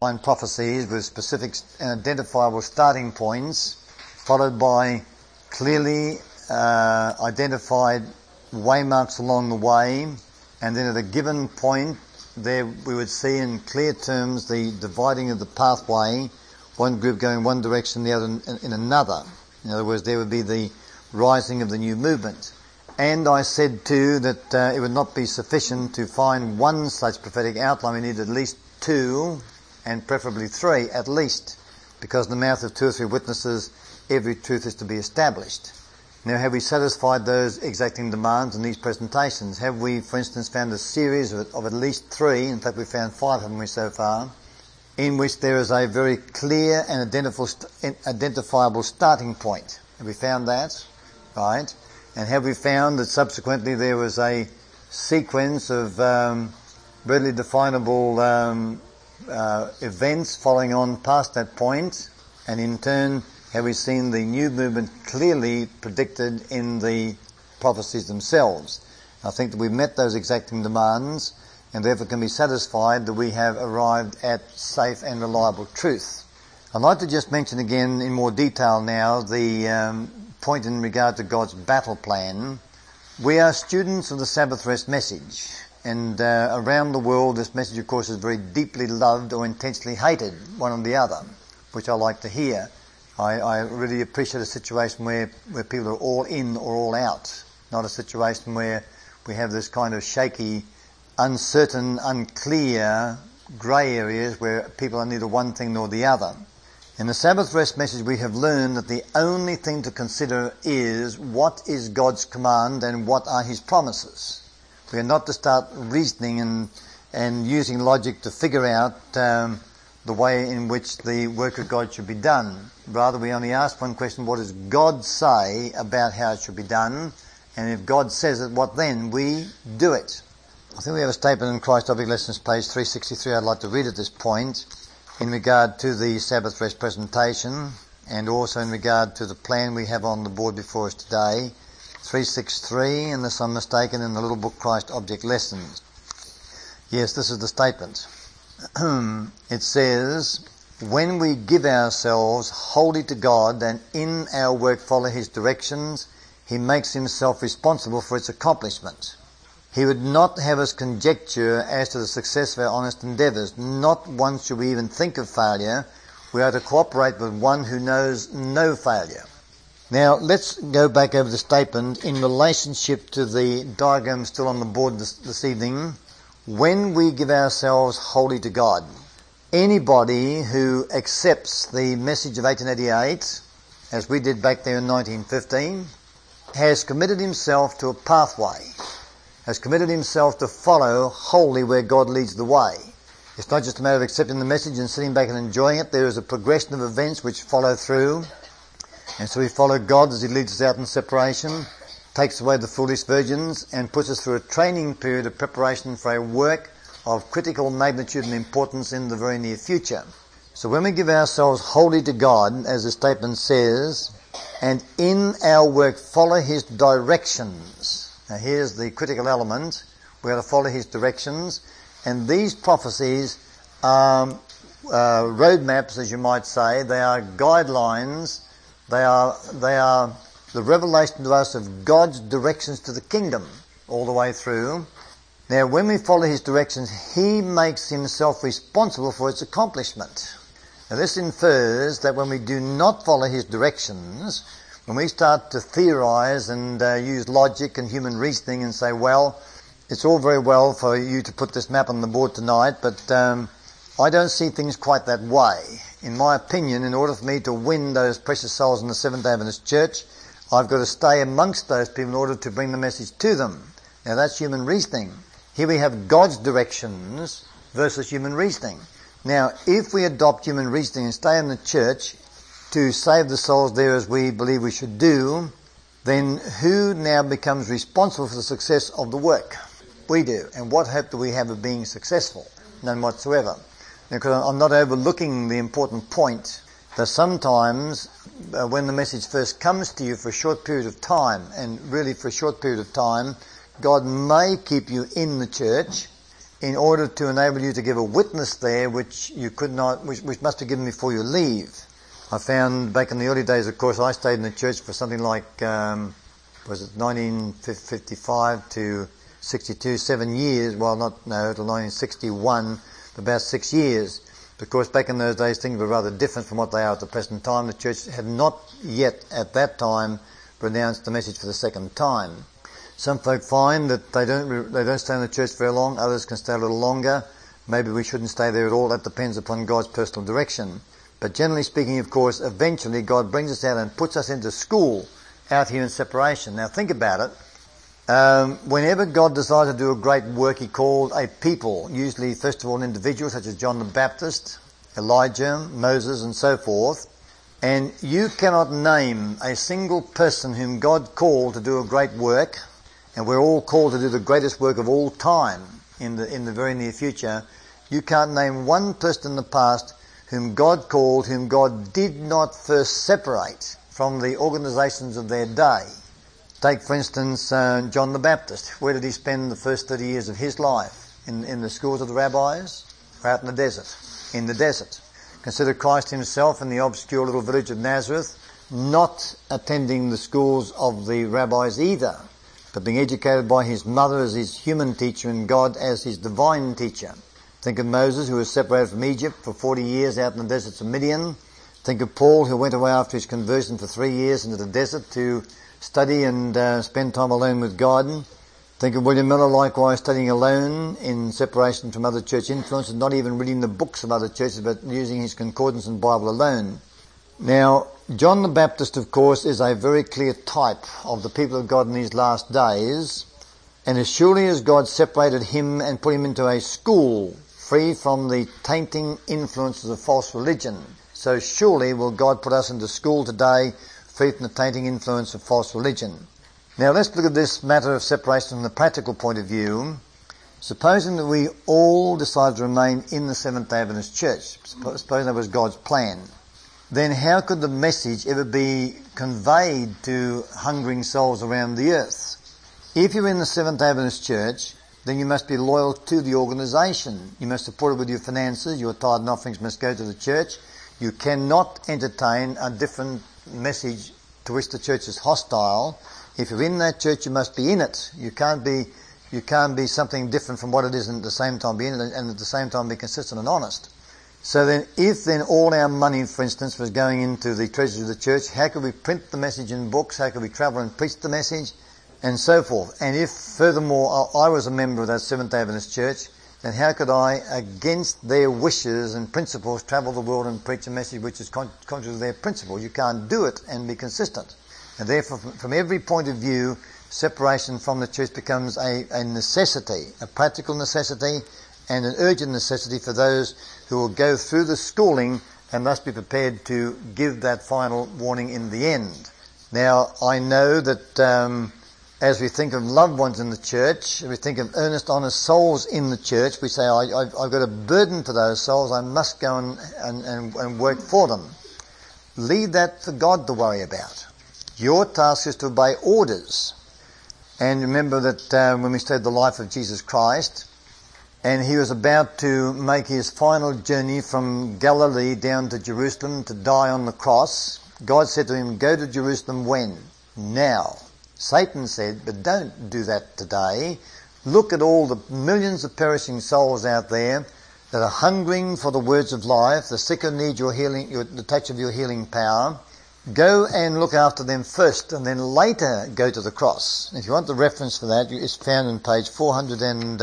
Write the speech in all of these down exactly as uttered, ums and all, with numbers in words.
Nine prophecies with specific and identifiable starting points, followed by clearly uh, identified waymarks along the way, and then at a given point there we would see in clear terms the dividing of the pathway, one group going one direction, the other in, in another. In other words, there would be the rising of the new movement. And I said too that uh, it would not be sufficient to find one such prophetic outline. We need at least two, and preferably three at least, because in the mouth of two or three witnesses every truth is to be established. Now, have we satisfied those exacting demands in these presentations? Have we, for instance, found a series of, of at least three, in fact we found five, haven't we, so far, in which there is a very clear and identifiable starting point? Have we found that? Right. And have we found that subsequently there was a sequence of um, readily definable um, uh, events following on past that point, and in turn have we seen the new movement clearly predicted in the prophecies themselves? I think that we've met those exacting demands, and therefore can be satisfied that we have arrived at safe and reliable truth. I'd like to just mention again in more detail now the um, point in regard to God's battle plan. We are students of the Sabbath rest message, and uh, around the world this message of course is very deeply loved or intensely hated, one or the other, which I like to hear. I, I really appreciate a situation where, where people are all in or all out, not a situation where we have this kind of shaky, uncertain, unclear grey areas where people are neither one thing nor the other. In the Sabbath rest message we have learned that the only thing to consider is what is God's command and what are his promises. We are not to start reasoning and, and using logic to figure out um, the way in which the work of God should be done. Rather, we only ask one question: what does God say about how it should be done? And if God says it, what then? We do it. I think we have a statement in Christ Object Lessons, page three sixty-three. I'd like to read at this point in regard to the Sabbath rest presentation, and also in regard to the plan we have on the board before us today. three sixty-three, unless I'm mistaken, in the little book Christ Object Lessons. Yes, this is the statement. It says, when we give ourselves wholly to God and in our work follow his directions, he makes himself responsible for its accomplishment. He would not have us conjecture as to the success of our honest endeavours. Not once should we even think of failure. We are to cooperate with one who knows no failure. Now, let's go back over the statement in relationship to the diagram still on the board this, this evening. When we give ourselves wholly to God, anybody who accepts the message of eighteen eighty-eight, as we did back there in nineteen fifteen, has committed himself to a pathway, has committed himself to follow wholly where God leads the way. It's not just a matter of accepting the message and sitting back and enjoying it. There is a progression of events which follow through. And so we follow God as he leads us out in separation, takes away the foolish virgins, and puts us through a training period of preparation for a work of critical magnitude and importance in the very near future. So when we give ourselves wholly to God, as the statement says, and in our work follow his directions. Now here's the critical element. We are to follow his directions, and these prophecies are uh, roadmaps, as you might say. They are guidelines. They are they are the revelation to us of God's directions to the kingdom all the way through. Now, when we follow his directions, he makes himself responsible for its accomplishment. Now, this infers that when we do not follow his directions, when we start to theorize and uh, use logic and human reasoning and say, well, it's all very well for you to put this map on the board tonight, but um, I don't see things quite that way. In my opinion, in order for me to win those precious souls in the Seventh-day Adventist Church, I've got to stay amongst those people in order to bring the message to them. Now, that's human reasoning. Here we have God's directions versus human reasoning. Now, if we adopt human reasoning and stay in the church to save the souls there as we believe we should do, then who now becomes responsible for the success of the work? We do. And what hope do we have of being successful? None whatsoever. Because I'm not overlooking the important point that sometimes uh, when the message first comes to you for a short period of time, and really for a short period of time, God may keep you in the church in order to enable you to give a witness there which you could not, which, which must be given before you leave. I found back in the early days, of course, I stayed in the church for something like, um, was it nineteen fifty-five to sixty-two, seven years, well not, no, till nineteen sixty-one, about six years. Of course, back in those days things were rather different from what they are at the present time. The church had not yet at that time pronounced the message for the second time. Some folk find that they don't they don't stay in the church very long, others can stay a little longer. Maybe we shouldn't stay there at all, that depends upon God's personal direction. But generally speaking, of course, eventually God brings us out and puts us into school out here in separation. Now think about it. Um, whenever God decided to do a great work, he called a people, usually first of all an individual such as John the Baptist, Elijah, Moses and so forth. And you cannot name a single person whom God called to do a great work, and we're all called to do the greatest work of all time in the in the very near future. You can't name one person in the past whom God called, whom God did not first separate from the organizations of their day. Take, for instance, uh, John the Baptist. Where did he spend the first thirty years of his life? In, in the schools of the rabbis? Or out in the desert? In the desert. Consider Christ himself in the obscure little village of Nazareth, not attending the schools of the rabbis either, but being educated by his mother as his human teacher and God as his divine teacher. Think of Moses, who was separated from Egypt for forty years out in the deserts of Midian. Think of Paul, who went away after his conversion for three years into the desert to study and uh, spend time alone with God. Think of William Miller, likewise studying alone in separation from other church influences, not even reading the books of other churches, but using his concordance and Bible alone. Now, John the Baptist, of course, is a very clear type of the people of God in these last days, and as surely as God separated him and put him into a school free from the tainting influences of false religion, so surely will God put us into school today free from the tainting influence of false religion. Now let's look at this matter of separation from the practical point of view. Supposing that we all decide to remain in the Seventh-day Adventist Church, supposing that was God's plan, then how could the message ever be conveyed to hungering souls around the earth? If you're in the Seventh-day Adventist Church, then you must be loyal to the organisation. You must support it with your finances. Your tithe and offerings must go to the church. You cannot entertain a different message to which the church is hostile. If you're in that church, you must be in it. You can't be, you can't be something different from what it is and at the same time be in it and at the same time be consistent and honest. So then, if then all our money, for instance, was going into the treasures of the church, how could we print the message in books? How could we travel and preach the message? And so forth. And if, furthermore, I was a member of that Seventh-day Adventist Church, then how could I, against their wishes and principles, travel the world and preach a message which is con- contrary to their principles? You can't do it and be consistent. And therefore, from, from every point of view, separation from the church becomes a, a necessity, a practical necessity, and an urgent necessity for those who will go through the schooling and must be prepared to give that final warning in the end. Now, I know that um, as we think of loved ones in the church, we think of earnest, honest souls in the church, we say, I, I've, I've got a burden for those souls, I must go and, and, and, and work for them. Leave that for God to worry about. Your task is to obey orders. And remember that uh, when we studied the life of Jesus Christ, and he was about to make his final journey from Galilee down to Jerusalem to die on the cross, God said to him, go to Jerusalem when? Now. Satan said, but don't do that today. Look at all the millions of perishing souls out there that are hungering for the words of life, the sick who need your healing, your, the touch of your healing power. Go and look after them first, and then later go to the cross. If you want the reference for that, it's found on page four hundred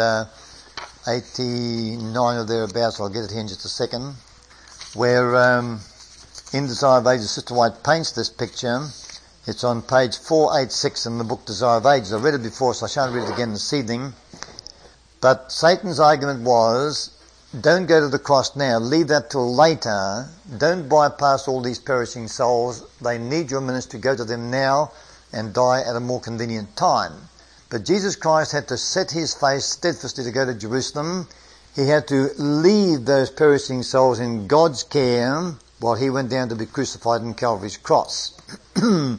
eighty-nine or thereabouts. I'll get it here in just a second. Where um, in Desire of Ages, Sister White paints this picture. It's on page four eighty-six in the book Desire of Ages. I read it before, so I shan't read it again this evening. But Satan's argument was, don't go to the cross now, leave that till later. Don't bypass all these perishing souls. They need your ministry. Go to them now and die at a more convenient time. But Jesus Christ had to set his face steadfastly to go to Jerusalem. He had to leave those perishing souls in God's care while he went down to be crucified on Calvary's cross.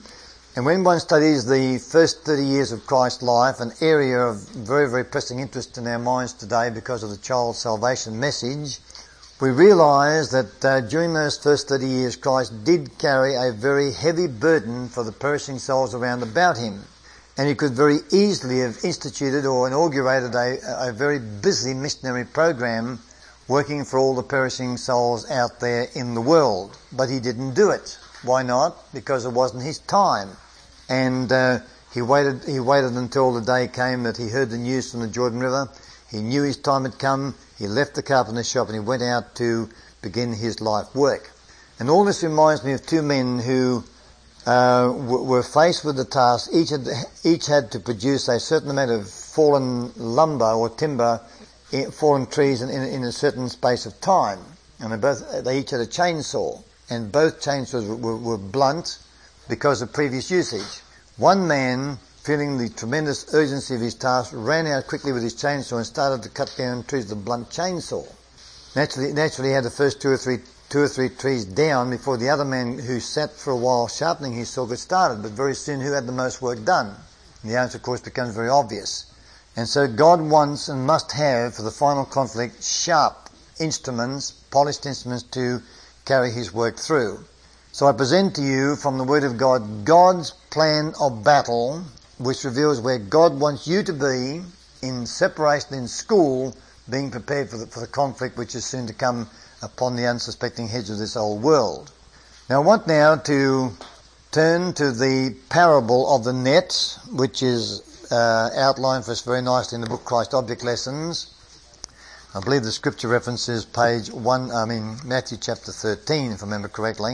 And when one studies the first thirty years of Christ's life, an area of very, very pressing interest in our minds today because of the child salvation message, we realise that uh, during those first thirty years Christ did carry a very heavy burden for the perishing souls around about him. And he could very easily have instituted or inaugurated a, a very busy missionary program working for all the perishing souls out there in the world. But he didn't do it. Why not? Because it wasn't his time. And uh, he waited he waited until the day came that he heard the news from the Jordan River. He knew his time had come. He left the carpenter's shop and he went out to begin his life work. And all this reminds me of two men who uh, w- were faced with the task. Each had, each had to produce a certain amount of fallen lumber or timber, fallen trees in, in, in a certain space of time. And they both they each had a chainsaw. And both chainsaws were, were, were blunt because of previous usage. One man, feeling the tremendous urgency of his task, ran out quickly with his chainsaw and started to cut down trees with a blunt chainsaw. Naturally, naturally he had the first two or three two or three trees down before the other man who sat for a while sharpening his saw got started. But very soon, who had the most work done? And the answer, of course, becomes very obvious. And so God wants and must have, for the final conflict, sharp instruments, polished instruments to carry his work through. So I present to you from the Word of God, God's plan of battle, which reveals where God wants you to be in separation in school, being prepared for the, for the conflict which is soon to come upon the unsuspecting heads of this old world. Now I want now to turn to the parable of the net, which is uh, outlined for us very nicely in the book Christ Object Lessons. I believe the scripture reference is page one, I mean Matthew chapter thirteen, if I remember correctly.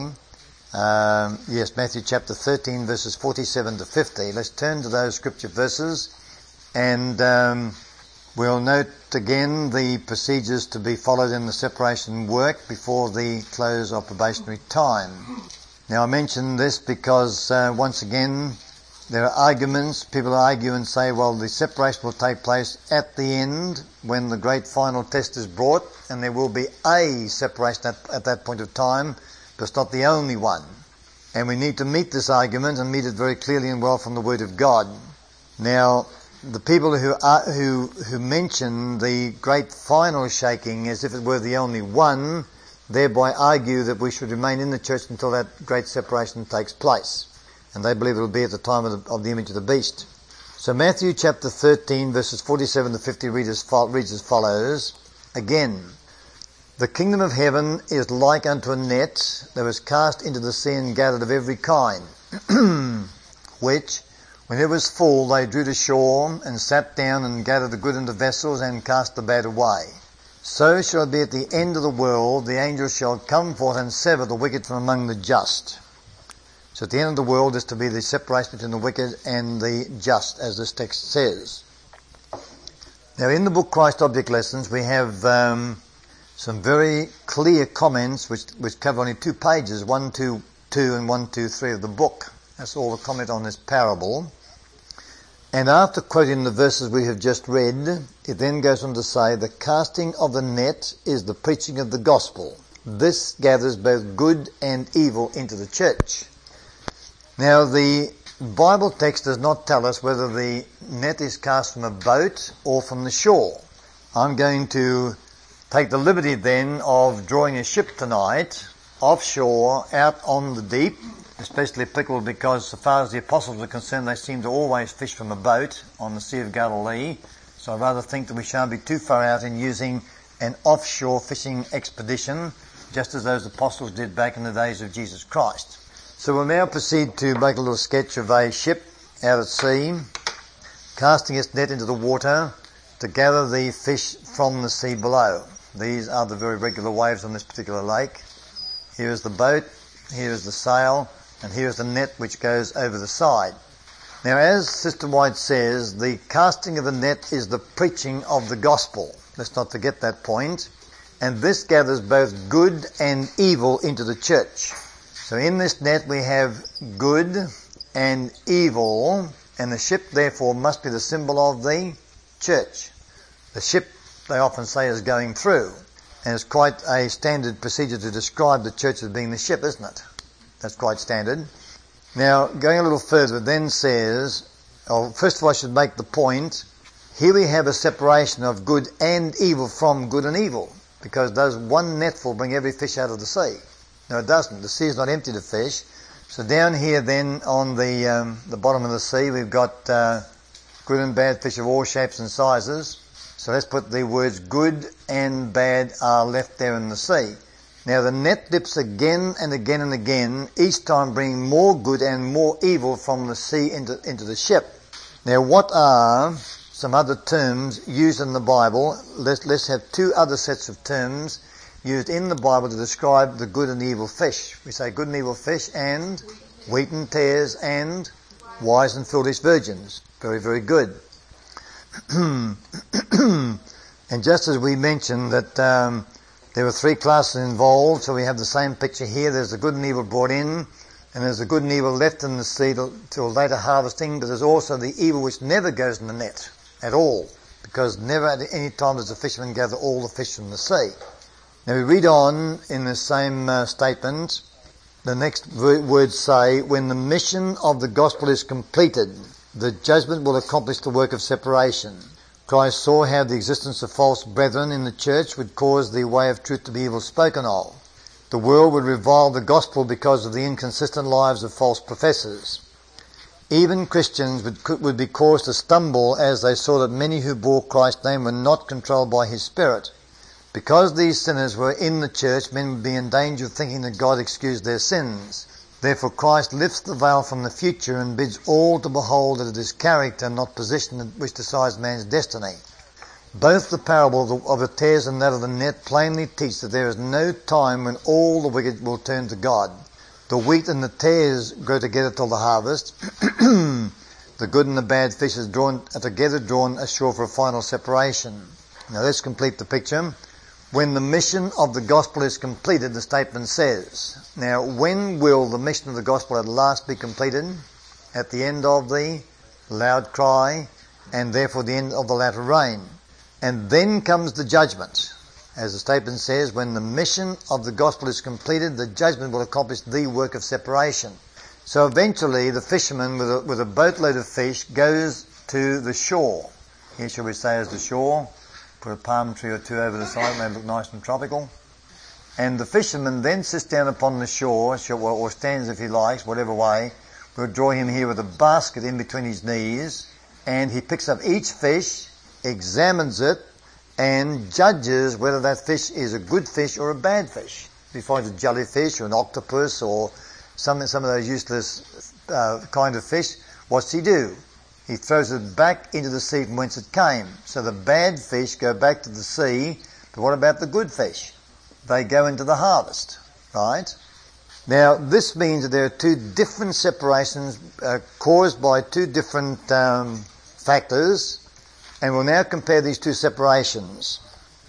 Um, yes, Matthew chapter thirteen, verses forty-seven to fifty. Let's turn to those scripture verses, and um, we'll note again the procedures to be followed in the separation work before the close of probationary time. Now I mention this because uh, once again there are arguments. People argue and say, well, the separation will take place at the end when the great final test is brought, and there will be a separation at, at that point of time, but it's not the only one. And we need to meet this argument and meet it very clearly and well from the Word of God. Now, the people who are, who who mention the great final shaking as if it were the only one, thereby argue that we should remain in the church until that great separation takes place. And they believe it will be at the time of the, of the image of the beast. So Matthew chapter thirteen, verses forty-seven to fifty reads as, fo- reads as follows. Again, the kingdom of heaven is like unto a net that was cast into the sea and gathered of every kind, which, when it was full, they drew to shore and sat down and gathered the good into vessels and cast the bad away. So shall it be at the end of the world. The angels shall come forth and sever the wicked from among the just. So at the end of the world is to be the separation between the wicked and the just, as this text says. Now in the book Christ Object Lessons we have um, some very clear comments which, which cover only two pages, one, two, two and one, two, three of the book. That's all the comment on this parable. And after quoting the verses we have just read, it then goes on to say, the casting of the net is the preaching of the gospel. This gathers both good and evil into the church. Now the Bible text does not tell us whether the net is cast from a boat or from the shore. I'm going to take the liberty then of drawing a ship tonight offshore out on the deep, especially applicable because so far as the apostles are concerned they seem to always fish from a boat on the Sea of Galilee. So I rather think that we shan't be too far out in using an offshore fishing expedition, just as those apostles did back in the days of Jesus Christ. So we'll now proceed to make a little sketch of a ship out at sea, casting its net into the water to gather the fish from the sea below. These are the very regular waves on this particular lake. Here is the boat, here is the sail, and here is the net which goes over the side. Now, as Sister White says, the casting of the net is the preaching of the gospel. Let's not forget that point. And this gathers both good and evil into the church. So in this net we have good and evil, and the ship therefore must be the symbol of the church. The ship, they often say, is going through, and it's quite a standard procedure to describe the church as being the ship, isn't it? That's quite standard. Now, going a little further, it then says, oh, first of all I should make the point, here we have a separation of good and evil from good and evil, because does one netful bring every fish out of the sea? No, it doesn't. The sea is not empty of fish. So down here then on the um, the bottom of the sea we've got uh, good and bad fish of all shapes and sizes. So let's put the words good and bad are left there in the sea. Now the net dips again and again and again, each time bringing more good and more evil from the sea into, into the ship. Now what are some other terms used in the Bible? Let's, let's have two other sets of terms used in the Bible to describe the good and the evil fish. We say good and evil fish and wheat and tares and wise and foolish virgins. Very, very good. And just as we mentioned that um, there were three classes involved, so we have the same picture here. There's the good and evil brought in, and there's the good and evil left in the sea till, till later harvesting, but there's also the evil which never goes in the net at all, because never at any time does the fisherman gather all the fish from the sea. Now we read on in the same uh, statement, the next v- words say, when the mission of the gospel is completed, the judgment will accomplish the work of separation. Christ saw how the existence of false brethren in the church would cause the way of truth to be evil spoken of. The world would revile the gospel because of the inconsistent lives of false professors. Even Christians would, would be caused to stumble as they saw that many who bore Christ's name were not controlled by his Spirit. Because these sinners were in the church, men would be in danger of thinking that God excused their sins. Therefore Christ lifts the veil from the future and bids all to behold that it is character, not position, which decides man's destiny. Both the parable of the, of the tares and that of the net plainly teach that there is no time when all the wicked will turn to God. The wheat and the tares grow together till the harvest. The good and the bad fish is drawn, are together drawn ashore for a final separation. Now let's complete the picture. When the mission of the gospel is completed, the statement says. Now, when will the mission of the gospel at last be completed? At the end of the loud cry, and therefore the end of the latter rain. And then comes the judgment. As the statement says, when the mission of the gospel is completed, the judgment will accomplish the work of separation. So eventually, the fisherman with a, with a boatload of fish goes to the shore. Here shall we say as the shore. Put a palm tree or two over the side, may look nice and tropical. And the fisherman then sits down upon the shore, or stands if he likes, whatever way. We'll draw him here with a basket in between his knees, and he picks up each fish, examines it, and judges whether that fish is a good fish or a bad fish. If he finds a jellyfish or an octopus or some, some of those useless uh, kind of fish, what's he do? He throws it back into the sea from whence it came. So the bad fish go back to the sea, but what about the good fish? They go into the harvest, right? Now, this means that there are two different separations uh, caused by two different um, factors, and we'll now compare these two separations.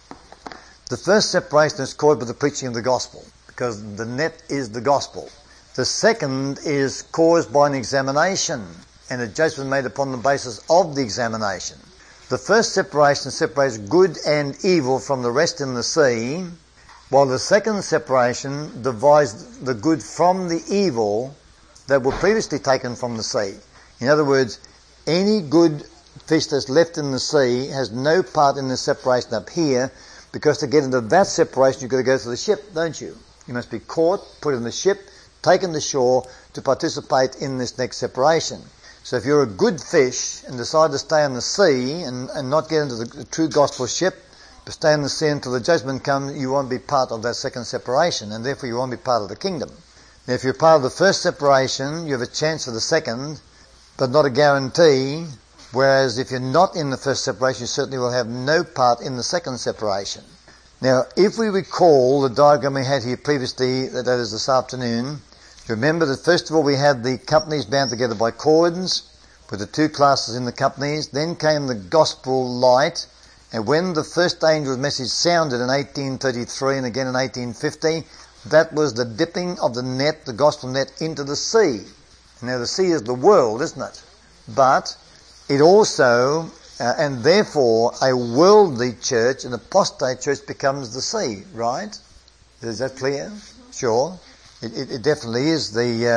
The first separation is caused by the preaching of the gospel, because the net is the gospel. The second is caused by an examination, and a judgment made upon the basis of the examination. The first separation separates good and evil from the rest in the sea, while the second separation divides the good from the evil that were previously taken from the sea. In other words, any good fish that's left in the sea has no part in the separation up here, because to get into that separation you've got to go through the ship, don't you? You must be caught, put in the ship, taken to shore to participate in this next separation. So if you're a good fish and decide to stay on the sea and, and not get into the, the true gospel ship, but stay in the sea until the judgment comes, you won't be part of that second separation, and therefore you won't be part of the kingdom. Now, if you're part of the first separation, you have a chance for the second, but not a guarantee, whereas if you're not in the first separation, you certainly will have no part in the second separation. Now, if we recall the diagram we had here previously, that is this afternoon, remember that first of all we had the companies bound together by cords, with the two classes in the companies. Then came the gospel light, and when the first angel's message sounded in eighteen thirty-three and again in eighteen fifty, that was the dipping of the net, the gospel net, into the sea. Now the sea is the world, isn't it? But it also, uh, and therefore a worldly church, an apostate church, becomes the sea, right? Is that clear? Sure. It, it, it definitely is the um,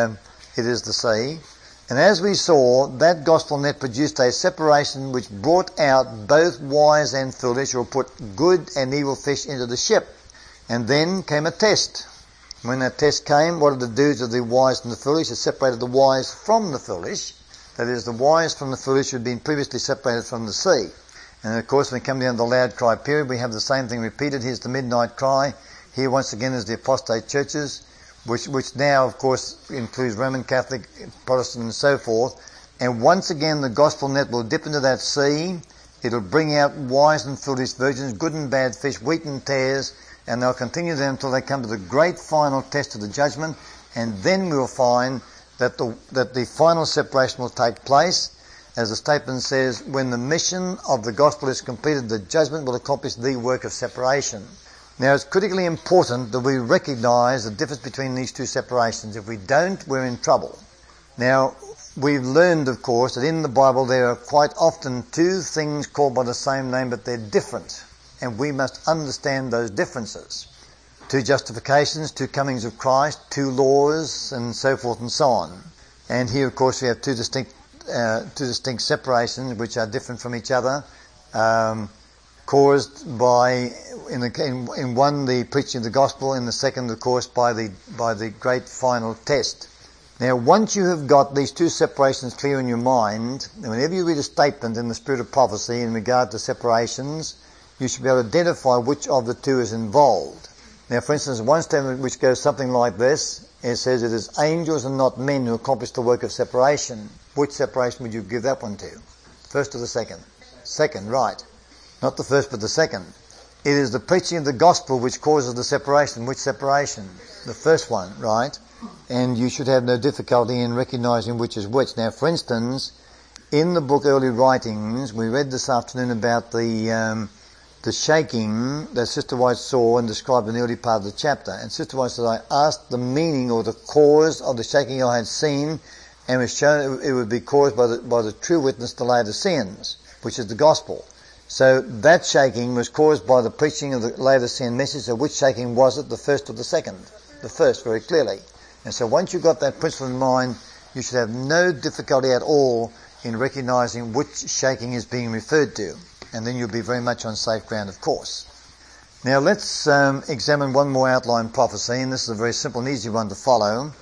it is the sea. And as we saw, that gospel net produced a separation which brought out both wise and foolish, or put good and evil fish into the ship. And then came a test. When that test came, what did it do to the wise and the foolish? It separated the wise from the foolish. That is, the wise from the foolish who had been previously separated from the sea. And of course, when we come down to the loud cry period, we have the same thing repeated. Here's the midnight cry. Here once again is the apostate churches, which, which now, of course, includes Roman Catholic, Protestant and so forth. And once again, the gospel net will dip into that sea. It'll bring out wise and foolish virgins, good and bad fish, wheat and tares, and they'll continue them until they come to the great final test of the judgment. And then we'll find that the, that the final separation will take place. As the statement says, when the mission of the gospel is completed, the judgment will accomplish the work of separation. Now, it's critically important that we recognise the difference between these two separations. If we don't, we're in trouble. Now, we've learned, of course, that in the Bible there are quite often two things called by the same name, but they're different. And we must understand those differences. Two justifications, two comings of Christ, two laws, and so forth and so on. And here, of course, we have two distinct Uh, two distinct separations which are different from each other, um, caused by, in, the, in, in one, the preaching of the gospel, in the second, of course, by the by the great final test. Now, once you have got these two separations clear in your mind, whenever you read a statement in the spirit of prophecy in regard to separations, you should be able to identify which of the two is involved. Now, for instance, one statement which goes something like this, it says it is angels and not men who accomplish the work of separation. Which separation would you give that one to? First or the second? Second, right. Not the first, but the second. It is the preaching of the gospel which causes the separation. Which separation? The first one, right? And you should have no difficulty in recognising which is which. Now, for instance, in the book Early Writings, we read this afternoon about the um, the shaking that Sister White saw and described in the early part of the chapter. And Sister White said, I asked the meaning or the cause of the shaking I had seen, and was shown it would be caused by the, by the true witness, the Laodiceans, which is the gospel. So that shaking was caused by the preaching of the Laodicean message. So which shaking was it, the first or the second? The first, very clearly. And so once you've got that principle in mind, you should have no difficulty at all in recognising which shaking is being referred to. And then you'll be very much on safe ground, of course. Now let's um, examine one more outline prophecy, and this is a very simple and easy one to follow.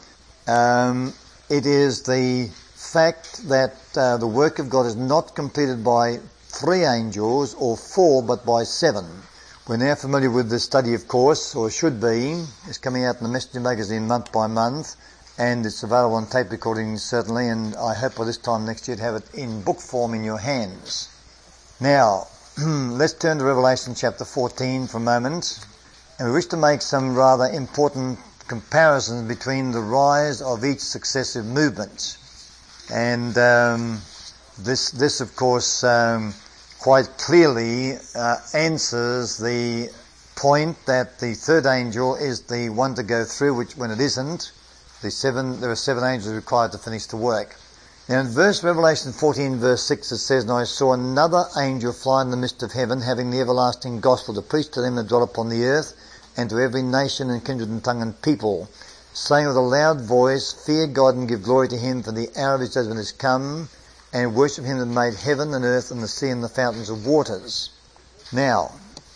Um, it is the fact that uh, the work of God is not completed by three angels or four, but by seven. We're now familiar with this study, of course, or should be. It's coming out in the Messenger magazine month by month, and it's available on tape recording certainly, and I hope by this time next year to have it in book form in your hands. Now, let's turn to Revelation chapter fourteen for a moment, and we wish to make some rather important comparisons between the rise of each successive movement. And um, this, this of course, um, quite clearly uh, answers the point that the third angel is the one to go through, which when it isn't, the seven, there are seven angels required to finish the work. Now in verse Revelation fourteen verse six it says, And I saw another angel fly in the midst of heaven, having the everlasting gospel to preach to them that dwell upon the earth, and to every nation and kindred and tongue and people, saying with a loud voice, Fear God and give glory to him, for the hour of his judgment is come, and worship him that made heaven and earth and the sea and the fountains of waters. Now,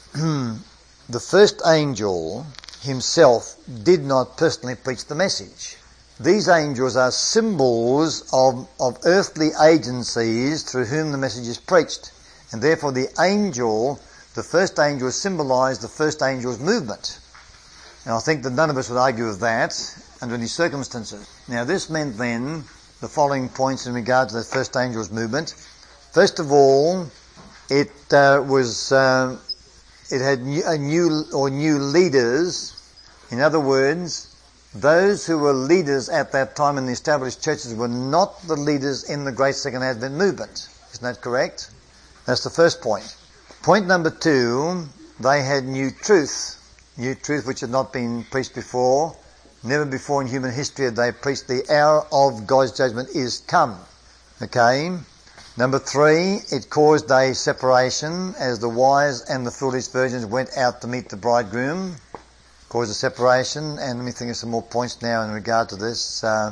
the first angel himself did not personally preach the message. These angels are symbols of, of earthly agencies through whom the message is preached. And therefore the angel, the first angel, symbolised the first angel's movement. Now I think that none of us would argue with that under any circumstances. Now this meant then the following points in regard to the first angel's movement. First of all, it uh, was uh, it had new, a new or new leaders. In other words, those who were leaders at that time in the established churches were not the leaders in the Great Second Advent movement. Isn't that correct? That's the first point. Point number two, they had new truth. New truth which had not been preached before. Never before in human history had they preached the hour of God's judgment is come. Okay? Number three, it caused a separation as the wise and the foolish virgins went out to meet the bridegroom. Caused a separation, and let me think of some more points now in regard to this. Uh,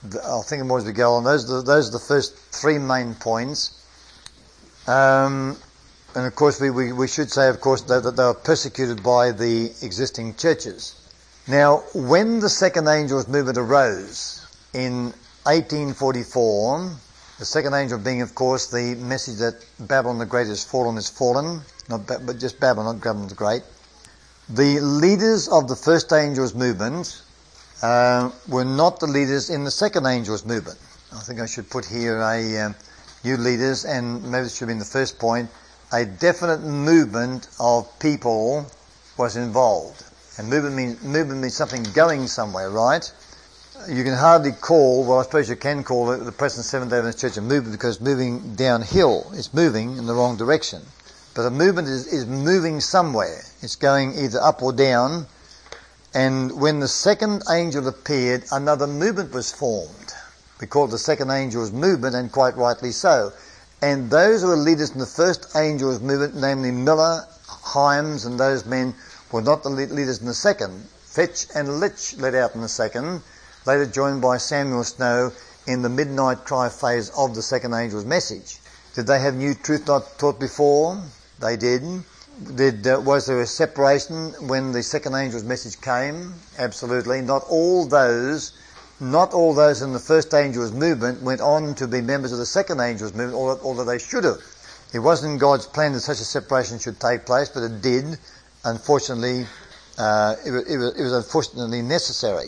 I'll think more as we go on. Those are the, those are the first three main points. Um, and of course, we, we, we should say, of course, that, that they were persecuted by the existing churches. Now, when the second angel's movement arose in eighteen forty-four, the second angel being, of course, the message that Babylon the Great has fallen, is fallen, not ba- but just Babylon, not Babylon the Great. The leaders of the first angel's movement uh, were not the leaders in the second angel's movement. I think I should put here a um, new leaders, and maybe this should be in the first point. A definite movement of people was involved. And movement means, movement means something going somewhere, right? You can hardly call, well I suppose you can call it the present Seventh-day Adventist Church a movement because it's moving downhill. It's moving in the wrong direction. But a movement is, is moving somewhere. It's going either up or down. And when the second angel appeared, another movement was formed. We call it the second angel's movement, and quite rightly so. And those who were leaders in the first angel's movement, namely Miller, Hyams, and those men, were not the leaders in the second. Fetch and Litch led out in the second, later joined by Samuel Snow in the midnight cry phase of the second angel's message. Did they have new truth not taught before? They did. Did uh, was there a separation when the second angel's message came? Absolutely. Not all those, not all those in the first angel's movement went on to be members of the second angel's movement, although, although they should have. It wasn't God's plan that such a separation should take place, but it did. Unfortunately, uh, it, it, was, it was unfortunately necessary.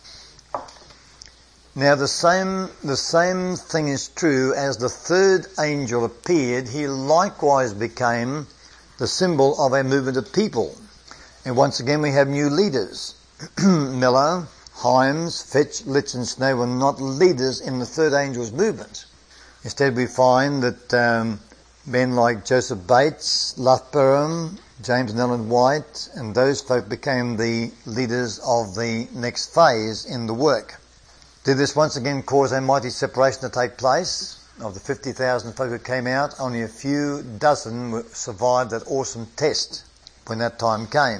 Now the same, the same thing is true as the third angel appeared. He likewise became the symbol of a movement of people. And once again we have new leaders. Miller, Hyams, Fetch, Litch and Snow were not leaders in the third angel's movement. Instead we find that um, men like Joseph Bates, Loughborough, James and Ellen White, and those folk became the leaders of the next phase in the work. Did this once again cause a mighty separation to take place? Of the fifty thousand folk who came out, only a few dozen survived that awesome test when that time came.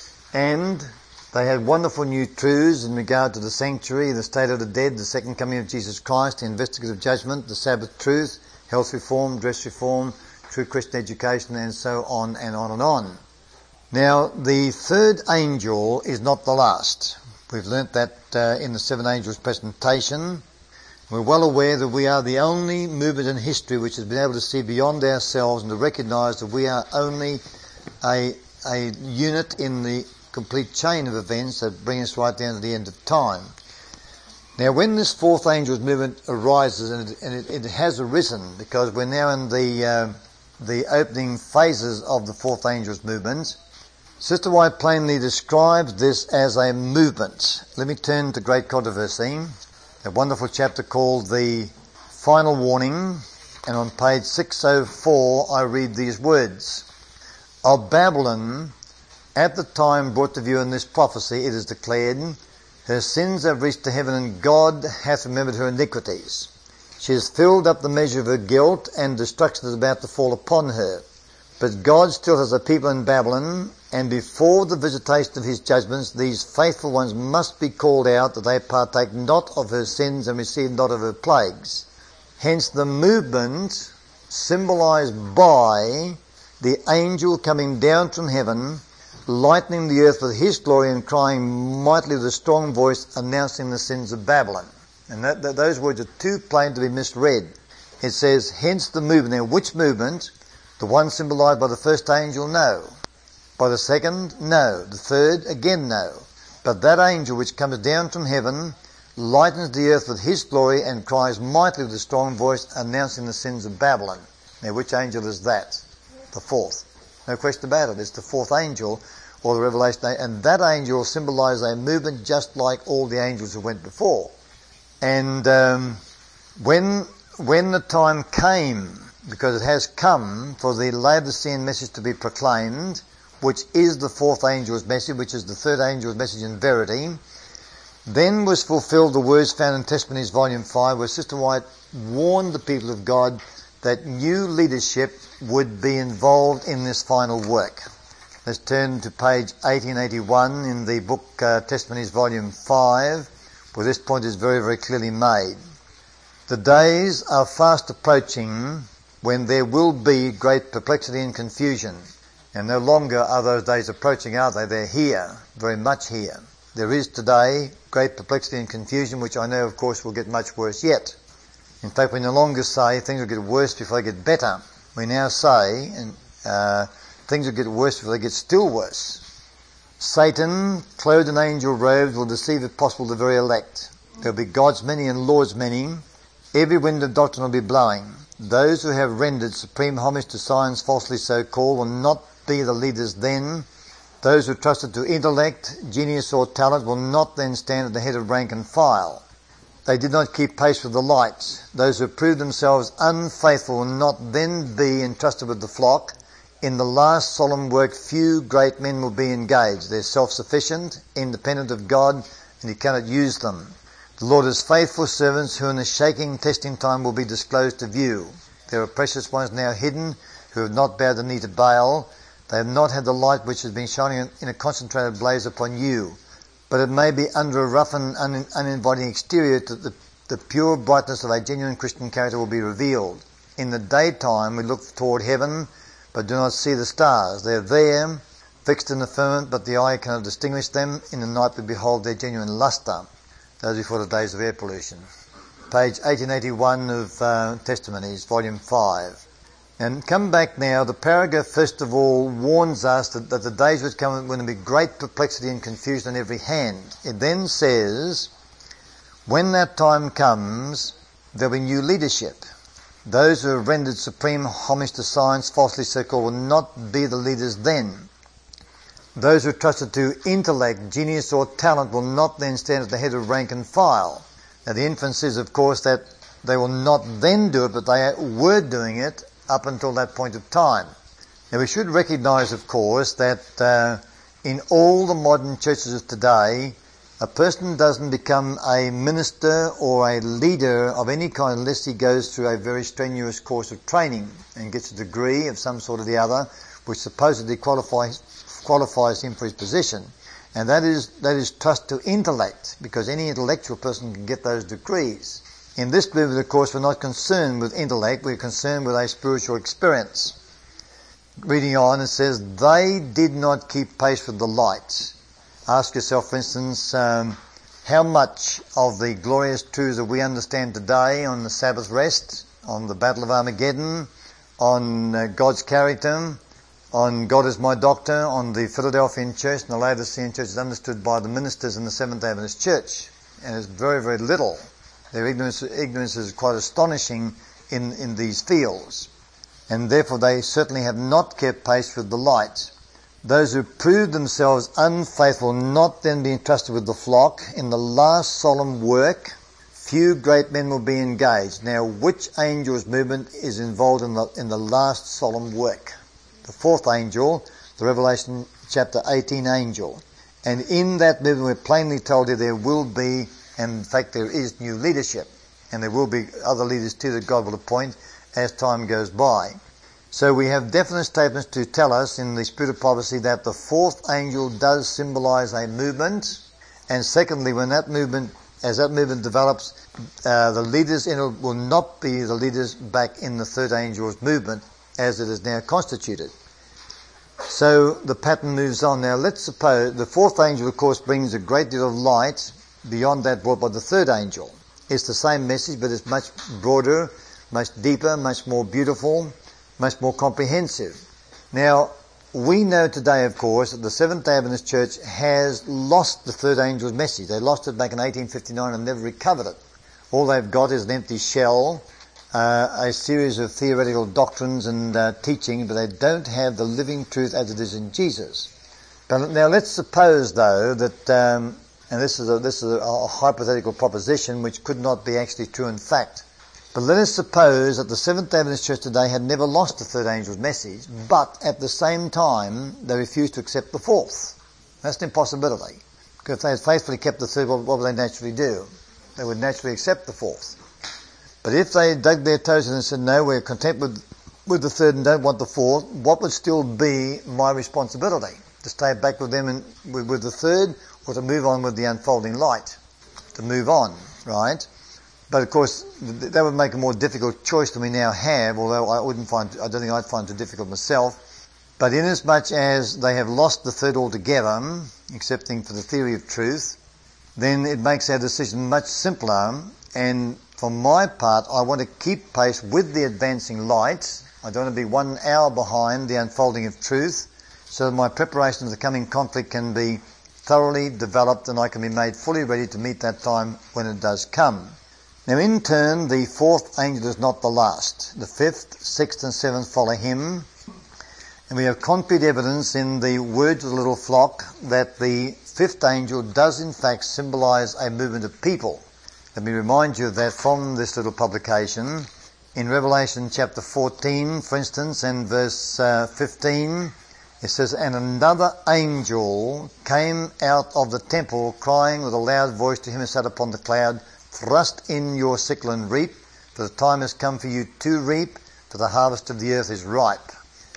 And they had wonderful new truths in regard to the sanctuary, the state of the dead, the second coming of Jesus Christ, the investigative judgment, the Sabbath truth, health reform, dress reform, true Christian education, and so on and on and on. Now, the third angel is not the last. We've learnt that uh, in the seven angels presentation. We're well aware that we are the only movement in history which has been able to see beyond ourselves and to recognise that we are only a, a unit in the complete chain of events that bring us right down to the end of time. Now, when this fourth angel's movement arises, and it, and it, it has arisen, because we're now in the uh, the opening phases of the fourth angel's movement, Sister White plainly describes this as a movement. Let me turn to Great Controversy, a wonderful chapter called The Final Warning, and on page six oh four I read these words. Of Babylon, at the time brought to view in this prophecy, it is declared, her sins have reached to heaven, and God hath remembered her iniquities. She has filled up the measure of her guilt, and destruction is about to fall upon her. But God still has a people in Babylon, and before the visitation of his judgments, these faithful ones must be called out, that they partake not of her sins and receive not of her plagues. Hence the movement symbolized by the angel coming down from heaven, lightening the earth with his glory and crying mightily with a strong voice, announcing the sins of Babylon. And that, that, those words are too plain to be misread. It says, hence the movement. Now, which movement? The one symbolized by the first angel? No. By the second? No. The third? Again, no. But that angel which comes down from heaven lightens the earth with his glory and cries mightily with a strong voice, announcing the sins of Babylon. Now, which angel is that? The fourth. No question about it. It's the fourth angel, or the Revelation. And that angel symbolizes a movement just like all the angels who went before. And um, when when the time came, because it has come for the Laodicean message to be proclaimed, which is the fourth angel's message, which is the third angel's message in verity, then was fulfilled the words found in Testimonies Volume five, where Sister White warned the people of God that new leadership would be involved in this final work. Let's turn to page eighteen eighty-one in the book uh, Testimonies Volume five, For this point is very, very clearly made. The days are fast approaching when there will be great perplexity and confusion. And no longer are those days approaching, are they? They're here, very much here. There is today great perplexity and confusion, which I know, of course, will get much worse yet. In fact, we no longer say things will get worse before they get better. We now say and, uh, things will get worse before they get still worse. Satan, clothed in angel robes, will deceive, if possible, the very elect. There will be gods many and lords many. Every wind of doctrine will be blowing. Those who have rendered supreme homage to science, falsely so called, will not be the leaders then. Those who trusted to intellect, genius or talent will not then stand at the head of rank and file. They did not keep pace with the light. Those who proved themselves unfaithful will not then be entrusted with the flock. In the last solemn work, few great men will be engaged. They're self-sufficient, independent of God, and He cannot use them. The Lord has faithful servants who in the shaking testing time will be disclosed to view. There are precious ones now hidden who have not bowed the knee to Baal. They have not had the light which has been shining in a concentrated blaze upon you. But it may be under a rough and un- uninviting exterior that the, the pure brightness of a genuine Christian character will be revealed. In the daytime we look toward heaven, but do not see the stars. They are there, fixed in the firmament, but the eye cannot distinguish them. In the night we behold their genuine lustre. Those before the days of air pollution. Page eighteen eighty-one of uh, Testimonies, volume five. And come back now, the paragraph first of all warns us that, that the days would come when there will be great perplexity and confusion on every hand. It then says, when that time comes, there will be new leadership. Those who have rendered supreme homage to science, falsely so called, will not be the leaders then. Those who trusted to intellect, genius or talent will not then stand at the head of rank and file. Now the inference is, of course, that they will not then do it, but they were doing it up until that point of time. Now we should recognise, of course, that uh, in all the modern churches of today, a person doesn't become a minister or a leader of any kind unless he goes through a very strenuous course of training and gets a degree of some sort or the other, which supposedly qualifies qualifies him for his position. And that is that is trust to intellect, because any intellectual person can get those degrees. In this movement, of course, we're not concerned with intellect, we're concerned with a spiritual experience. Reading on, it says, they did not keep pace with the light. Ask yourself, for instance, um, how much of the glorious truths that we understand today on the Sabbath rest, on the Battle of Armageddon, on uh, God's character, on God is my doctor, on the Philadelphian church and the Laodicean church is understood by the ministers in the Seventh-day Adventist church. And it's very, very little. Their ignorance, ignorance is quite astonishing in, in these fields. And therefore they certainly have not kept pace with the light. Those who proved themselves unfaithful will not then be entrusted with the flock. In the last solemn work, few great men will be engaged. Now, which angel's movement is involved in the, in the last solemn work? The fourth angel, the Revelation chapter eighteen angel. And in that movement we're plainly told you there will be, and in fact there is, new leadership. And there will be other leaders too that God will appoint as time goes by. So we have definite statements to tell us in the spirit of prophecy that the fourth angel does symbolize a movement. And secondly, when that movement, as that movement develops, uh, the leaders in it will not be the leaders back in the third angel's movement as it is now constituted. So the pattern moves on. Now let's suppose the fourth angel, of course, brings a great deal of light beyond that brought by the third angel. It's the same message, but it's much broader, much deeper, much more beautiful, much more comprehensive. Now, we know today, of course, that the Seventh-day Adventist Church has lost the third angel's message. They lost it back in eighteen fifty-nine and never recovered it. All they've got is an empty shell, uh, a series of theoretical doctrines and uh, teaching, but they don't have the living truth as it is in Jesus. But now let's suppose, though, that, um, and this is, a, this is a, a hypothetical proposition which could not be actually true in fact, but let us suppose that the Seventh-day Adventist Church today had never lost the third angel's message, but at the same time they refused to accept the fourth. That's an impossibility. Because if they had faithfully kept the third, what would they naturally do? They would naturally accept the fourth. But if they dug their toes in and said, no, we're content with, with the third and don't want the fourth, what would still be my responsibility? To stay back with them and with, with the third, or to move on with the unfolding light? to move on, right? But of course, th- that would make a more difficult choice than we now have, although I wouldn't find, I don't think I'd find it too difficult myself. But inasmuch as they have lost the third altogether, excepting for the theory of truth, then it makes our decision much simpler. And for my part, I want to keep pace with the advancing light. I don't want to be one hour behind the unfolding of truth, so that my preparation for the coming conflict can be thoroughly developed and I can be made fully ready to meet that time when it does come. Now in turn, the fourth angel is not the last. The fifth, sixth and seventh follow him. And we have concrete evidence in the words of the little flock that the fifth angel does in fact symbolize a movement of people. Let me remind you of that from this little publication. In Revelation chapter fourteen, for instance, and verse uh, fifteen, it says, "And another angel came out of the temple, crying with a loud voice to him who sat upon the cloud, 'Thrust in your sickle and reap, for the time has come for you to reap, for the harvest of the earth is ripe.'"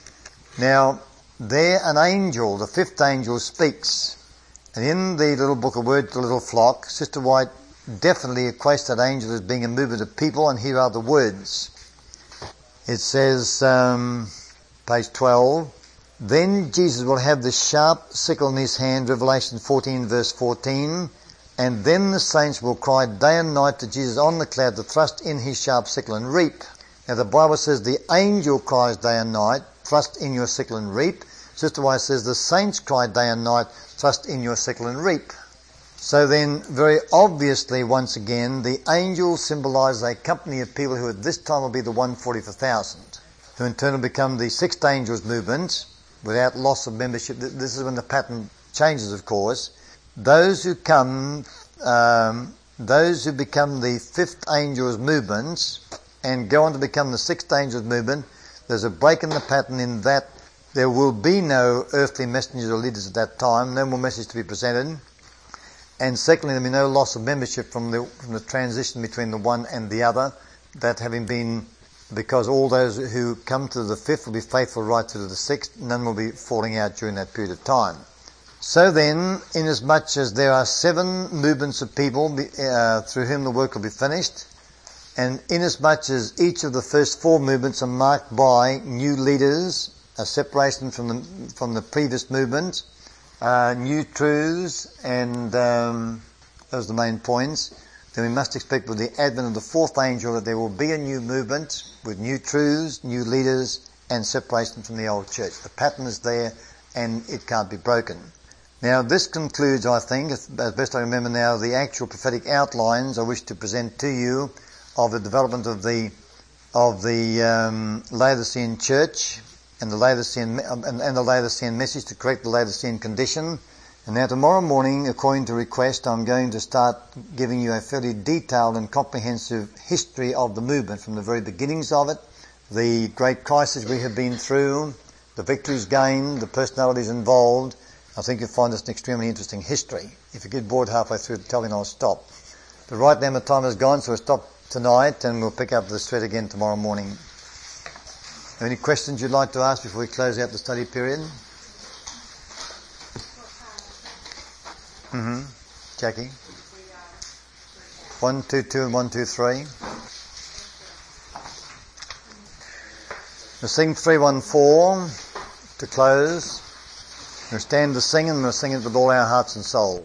Now, there an angel, the fifth angel, speaks. And in the little book of Word to the Little Flock, Sister White definitely equates that angel as being a movement of people, and here are the words. It says, um, page twelve, "Then Jesus will have the sharp sickle in his hand," Revelation fourteen verse fourteen, "and then the saints will cry day and night to Jesus on the cloud to thrust in his sharp sickle and reap." Now the Bible says the angel cries day and night, "Thrust in your sickle and reap." Sister White says the saints cry day and night, "Thrust in your sickle and reap." So then, very obviously, once again, the angels symbolise a company of people who at this time will be the one hundred forty-four thousand, who in turn will become the sixth angel's movement, without loss of membership. This is when the pattern changes, of course. Those who come, um, those who become the fifth angel's movement and go on to become the sixth angel's movement, there's a break in the pattern in that there will be no earthly messengers or leaders at that time, no more message to be presented. And secondly, there will be no loss of membership from the, from the transition between the one and the other, that having been, because all those who come to the fifth will be faithful right through to the sixth, none will be falling out during that period of time. So then, inasmuch as there are seven movements of people uh, through whom the work will be finished, and inasmuch as each of the first four movements are marked by new leaders, a separation from the, from the previous movement, uh, new truths, and um, those are the main points, then we must expect with the advent of the fourth angel that there will be a new movement with new truths, new leaders, and separation from the old church. The pattern is there and it can't be broken. Now this concludes, I think, as best I remember now, the actual prophetic outlines I wish to present to you of the development of the of the um, Laodicean church and the Laodicean and, and the Laodicean message to correct the Laodicean condition. And now tomorrow morning, according to request, I'm going to start giving you a fairly detailed and comprehensive history of the movement from the very beginnings of it, the great crisis we have been through, the victories gained, the personalities involved. I think you'll find this an extremely interesting history. If you get bored halfway through, tell me and I'll stop. But right now my time is gone, so we'll stop tonight and we'll pick up this thread again tomorrow morning. Any questions you'd like to ask before we close out the study period? Mm-hmm. Jackie? One, two, two, and one, two, three. We'll sing three, one, four to close. We'll stand to sing and we'll sing it with all our hearts and souls.